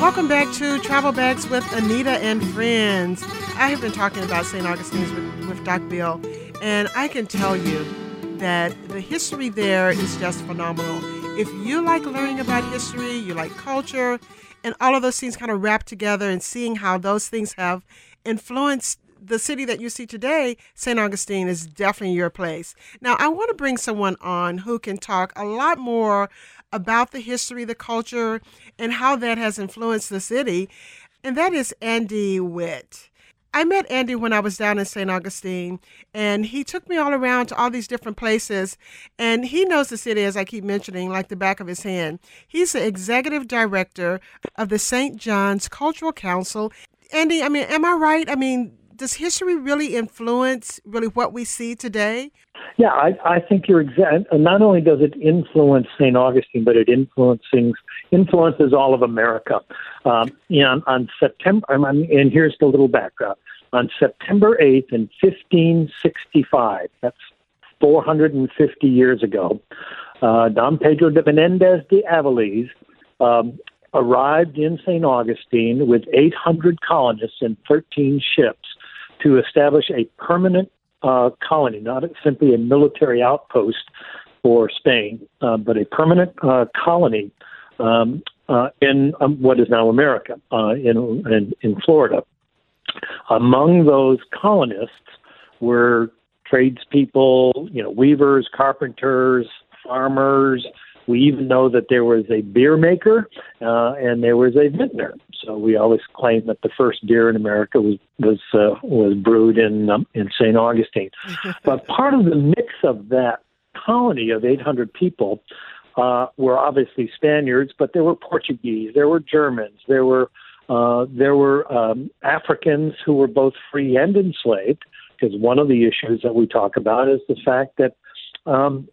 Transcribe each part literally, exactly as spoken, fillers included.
Welcome back to Travel Bags with Anita and Friends. I have been talking about Saint Augustine's with, with Doc Bill, and I can tell you that the history there is just phenomenal. If you like learning about history, you like culture, and all of those things kind of wrapped together and seeing how those things have influenced the city that you see today, Saint Augustine is definitely your place. Now, I want to bring someone on who can talk a lot more about the history, the culture, and how that has influenced the city, and that is Andy Witt. I met Andy when I was down in Saint Augustine, and he took me all around to all these different places, and he knows the city, as I keep mentioning, like the back of his hand. He's the executive director of the Saint John's Cultural Council. Andy, I mean, am I right? I mean, does history really influence really what we see today? Yeah, I, I think you're exact. Not only does it influence Saint Augustine, but it influencing influences all of America. Um, you know, on September, and here's the little background. On September eighth in fifteen sixty-five, that's four hundred fifty years ago, uh, Don Pedro de Menendez de Aviles um, arrived in Saint Augustine with eight hundred colonists and thirteen ships to establish a permanent uh, colony, not simply a military outpost for Spain, uh, but a permanent uh, colony um, uh, in um, what is now America, uh, in, in in Florida. Among those colonists were tradespeople, you know, weavers, carpenters, farmers. We even know that there was a beer maker uh, and there was a vintner. So we always claim that the first beer in America was was uh, was brewed in um, in Saint Augustine. But part of the mix of that colony of eight hundred people uh, were obviously Spaniards, but there were Portuguese, there were Germans, there were uh, there were um, Africans who were both free and enslaved. Because one of the issues that we talk about is the fact that um,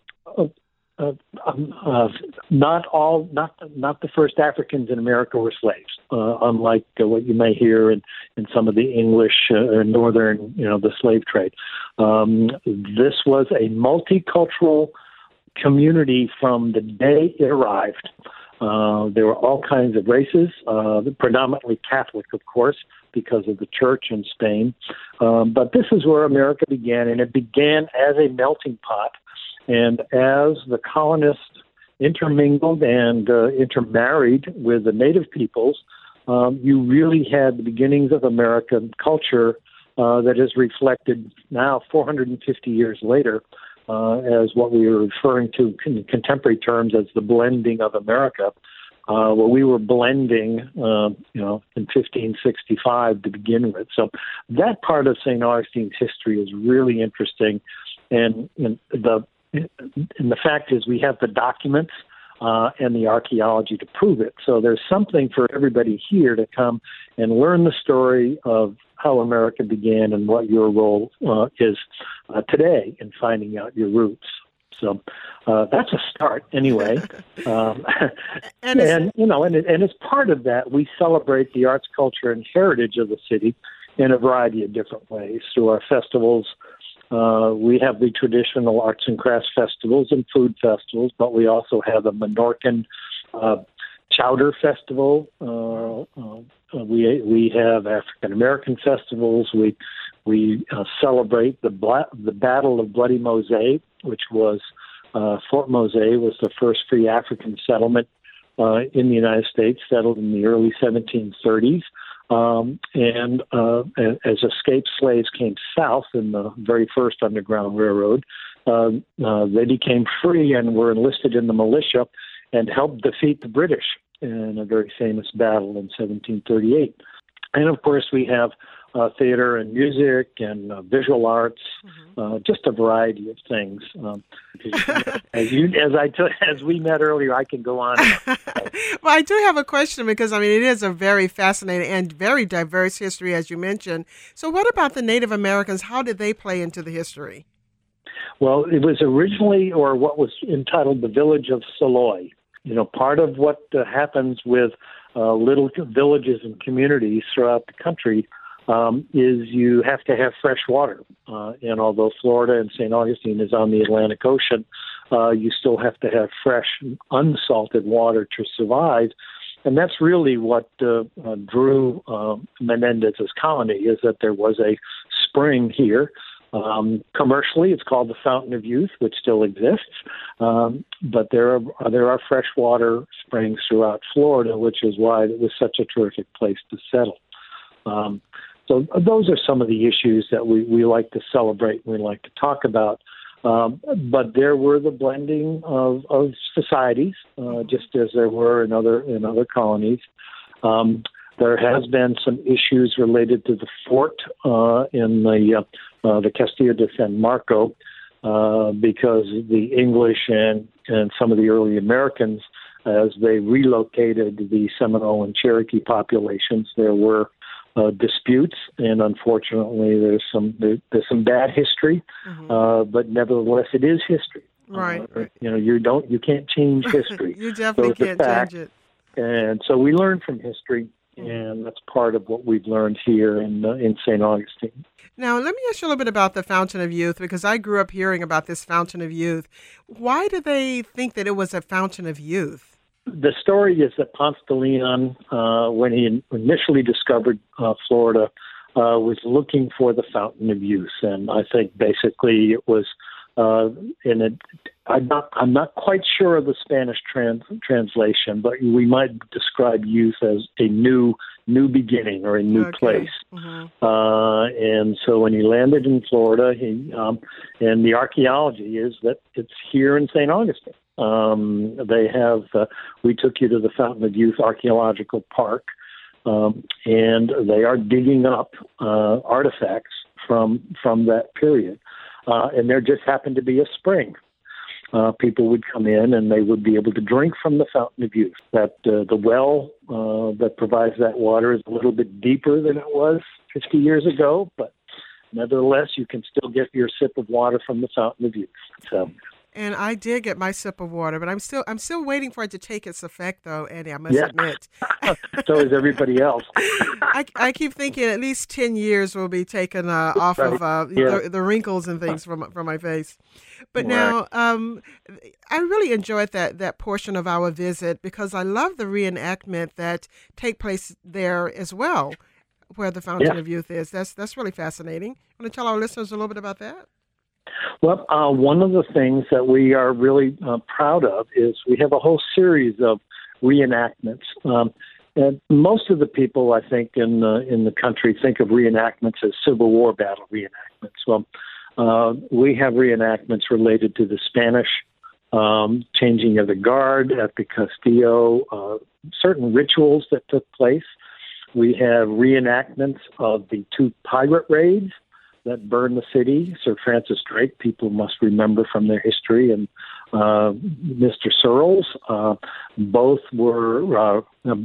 Uh, um, uh, not all, not not the first Africans in America were slaves, uh, unlike uh, what you may hear in, in some of the English uh, or northern, you know, the slave trade. Um, this was a multicultural community from the day it arrived. Uh, there were all kinds of races, uh, predominantly Catholic, of course, because of the church in Spain. Um, but this is where America began, and it began as a melting pot. And as the colonists intermingled and uh, intermarried with the native peoples, um, you really had the beginnings of American culture uh, that is reflected now four hundred fifty years later uh, as what we are referring to in contemporary terms as the blending of America. Uh, well, we were blending, uh, you know, in fifteen sixty-five to begin with. So that part of Saint Augustine's history is really interesting. And, and the And the fact is we have the documents uh, and the archaeology to prove it. So there's something for everybody here to come and learn the story of how America began and what your role uh, is uh, today in finding out your roots. So uh, that's a start anyway. um, and, and, you know, and, and as part of that, we celebrate the arts, culture, and heritage of the city in a variety of different ways through our festivals. Uh, we have the traditional arts and crafts festivals and food festivals, but we also have the Menorcan uh, Chowder Festival. Uh, uh, we we have African American festivals. We we uh, celebrate the Bla- the Battle of Bloody Mose, which was uh, Fort Mose was the first free African settlement uh, in the United States, settled in the early seventeen thirties. Um, and uh, as escaped slaves came south in the very first Underground Railroad, uh, uh, they became free and were enlisted in the militia and helped defeat the British in a very famous battle in seventeen thirty-eight. And of course, we have uh, theater and music and uh, visual arts, mm-hmm. uh, just a variety of things. Um, as you, as I, t- as we met earlier, I can go on. Well, I do have a question because I mean it is a very fascinating and very diverse history, as you mentioned. So, what about the Native Americans? How did they play into the history? Well, it was originally, or what was entitled, the Village of Saloy. You know, part of what uh, happens with uh, little villages and communities throughout the country um, is you have to have fresh water. Uh, and although Florida and Saint Augustine is on the Atlantic Ocean, uh, you still have to have fresh, unsalted water to survive. And that's really what uh, uh, drew uh, Menendez's colony, is that there was a spring here. Um, commercially, it's called the Fountain of Youth, which still exists. Um, but there are there are freshwater springs throughout Florida, which is why it was such a terrific place to settle. Um, so those are some of the issues that we, we like to celebrate and we like to talk about. Um, but there were the blending of, of societies, uh, just as there were in other in other colonies. Um, there has been some issues related to the fort uh, in the uh, uh, the Castillo de San Marco, uh, because the English and, and some of the early Americans, as they relocated the Seminole and Cherokee populations, there were Uh, disputes, and unfortunately, there's some there, there's some bad history, mm-hmm. uh, but nevertheless, it is history. Right. Uh, you know, you don't you can't change history. You definitely so can't fact, change it. And so we learn from history, mm-hmm. and that's part of what we've learned here in uh, in Saint Augustine. Now, let me ask you a little bit about the Fountain of Youth, because I grew up hearing about this Fountain of Youth. Why do they think that it was a Fountain of Youth? The story is that Ponce de Leon, uh, when he initially discovered uh, Florida, uh, was looking for the Fountain of Youth, and I think basically it was uh, in a. I'm not. I'm not quite sure of the Spanish trans, translation, but we might describe youth as a new, new beginning or a new okay. place. Mm-hmm. Uh, and so when he landed in Florida, he um, and the archaeology is that it's here in Saint Augustine. Um, they have, uh, we took you to the Fountain of Youth Archaeological Park, um, and they are digging up uh, artifacts from from that period. Uh, and there just happened to be a spring. Uh, people would come in and they would be able to drink from the Fountain of Youth. That uh, the well uh, that provides that water is a little bit deeper than it was fifty years ago, but nevertheless, you can still get your sip of water from the Fountain of Youth. So. And I did get my sip of water, but I'm still I'm still waiting for it to take its effect, though, Andy, I must yeah. admit. So is everybody else. I, I keep thinking at least ten years will be taken uh, off right. of uh, yeah. the, the wrinkles and things from from my face. But right. now, um, I really enjoyed that, that portion of our visit because I love the reenactment that take place there as well, where the Fountain yeah. of Youth is. That's, that's really fascinating. Want to tell our listeners a little bit about that? Well, uh, one of the things that we are really uh, proud of is we have a whole series of reenactments. Um, and most of the people, I think, in the, in the country think of reenactments as Civil War battle reenactments. Well, uh, we have reenactments related to the Spanish um, changing of the guard at the Castillo, uh, certain rituals that took place. We have reenactments of the two pirate raids that burned the city. Sir Francis Drake, people must remember from their history, and uh, Mister Searles, uh, both were uh,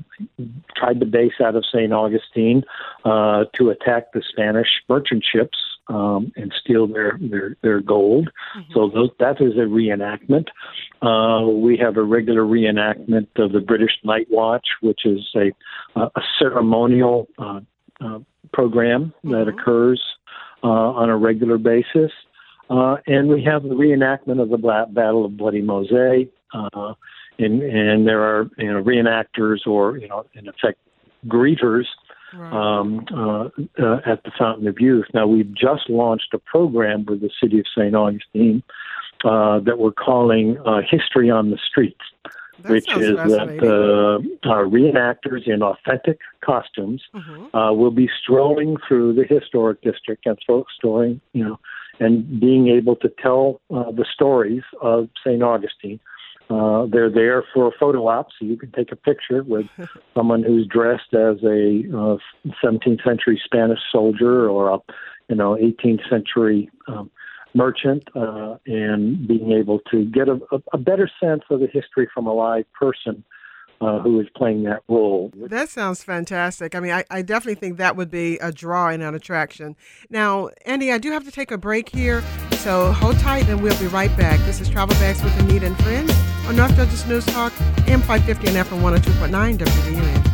tried to base out of Saint Augustine uh, to attack the Spanish merchant ships um, and steal their their, their gold. Mm-hmm. So those, that is a reenactment. Uh, we have a regular reenactment of the British Night Watch, which is a, a ceremonial uh, uh, program mm-hmm. that occurs Uh, on a regular basis. Uh, and we have the reenactment of the Black Battle of Bloody Moselle. Uh, and, and there are, you know, reenactors or, you know, in effect, greeters right. um, uh, uh, at the Fountain of Youth. Now, we've just launched a program with the city of Saint Augustine uh, that we're calling uh, History on the Streets. That which is that uh, our reenactors in authentic costumes mm-hmm. uh, will be strolling through the historic district and strolling, you know, and being able to tell uh, the stories of Saint Augustine. Uh, they're there for a photo op, so you can take a picture with someone who's dressed as a uh, seventeenth century Spanish soldier or a, you know, eighteenth century um, merchant, uh, and being able to get a, a better sense of the history from a live person uh, who is playing that role. That sounds fantastic. I mean, I, I definitely think that would be a draw and an attraction. Now, Andy, I do have to take a break here, so hold tight and we'll be right back. This is Travel Bags with Anita and Friends on North Georgia's News Talk, A M five fifty and F M one oh two point nine W V U N.